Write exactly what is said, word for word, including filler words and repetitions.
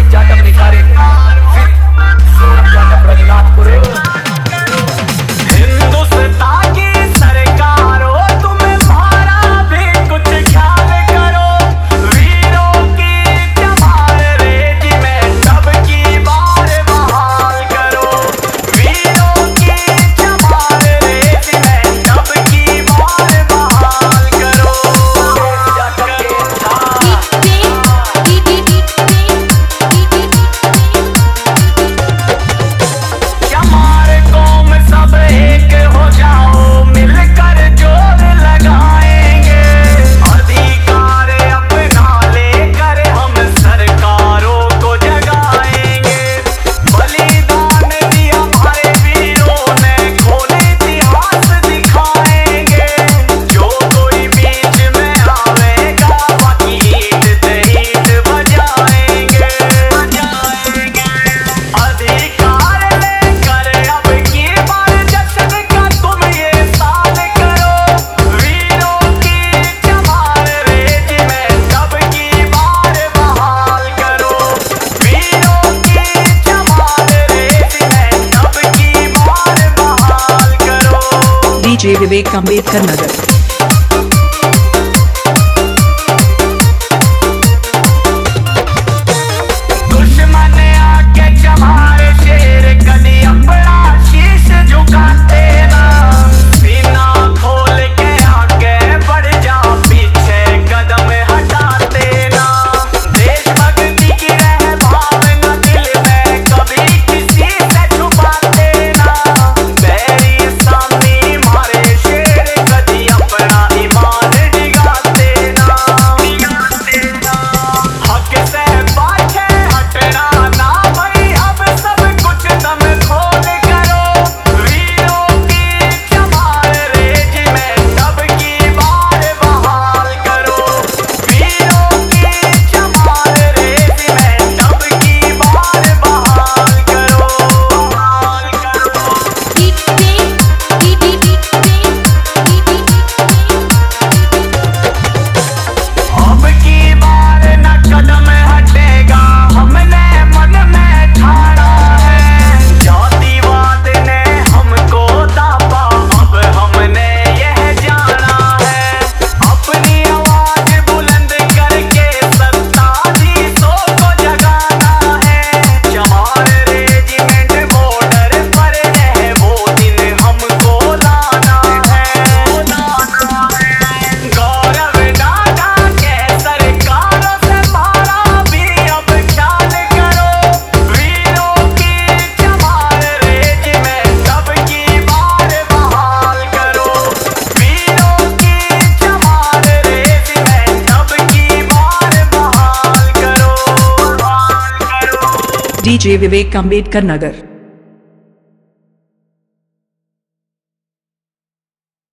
जाटव निखारे जाटव रघुनाथपुर। हिंदुस्तान की सरकार हो, तुम्हें भाड़ा भी कुछ ख्याल करो। वीरों की जमार रेजिमेंट अब की बार बहाल करो। वीरों की जमार रेजिमेंट अब की बार बहाल करो। हमारे कौम सब एक हो जाओ, मिलकर जोर लगाएंगे। अधिकार अपना लेकर हम सरकारों को जगाएंगे। बलिदान दिया हमारे वीरों ने, खोले इतिहास दिखाएंगे। जो कोई बीच में आवेगा बाकी ईद से ईद बजाएंगे बजाएंगे। अधिकार लेकर अब की बार जश्न का तुम ये साल करो। वीरों की जमार रेजिमेंट अब की बार बहाल करो। वीरों की जमार रेजिमेंट अब की बार बहाल करो। डीजे विवेक अम्बेडकर नगर। दुश्मन आके जमारे शेर कदी अपना शीश झुकाते ना। सीना खोल के आगे बढ़ जा, पीछे कदम हटाते ना। देशभक्ति की रह भावना दिल में कभी किसी से छुपाते ना। बैरी सामने मारे शेर कदी अपना ईमान डिगाते ना डिगाते ना। हक से पाछे हटना ना भाई, अब सब कुछ दम खोल करो। वीरों की जमार रेजिमेंट अब की बार बहाल करो। वीरों की जमार रेजिमेंट अब की बार बहाल करो बहाल करो। अब की बार न कदम हटेगा, हमने मन में ठाना है। जातिवाद ने हमको दाबा, अब हमने यह जाना है। अपनी आवाज बुलंद करके सत्ताधीशों को जगाना है। जमार रेजिमेंट बॉर्डर पर रहे वो दिन हमको लाना है लाना है। गौरव दादा के सरकारों से मारा भी अब ख्याल करो। वीरों की जमार रेजिमेंट अब की बार बहाल करो। वीरों की जमार रेजिमेंट अब की बार बहाल करो बहाल करो। डीजे विवेक अम्बेडकर नगर।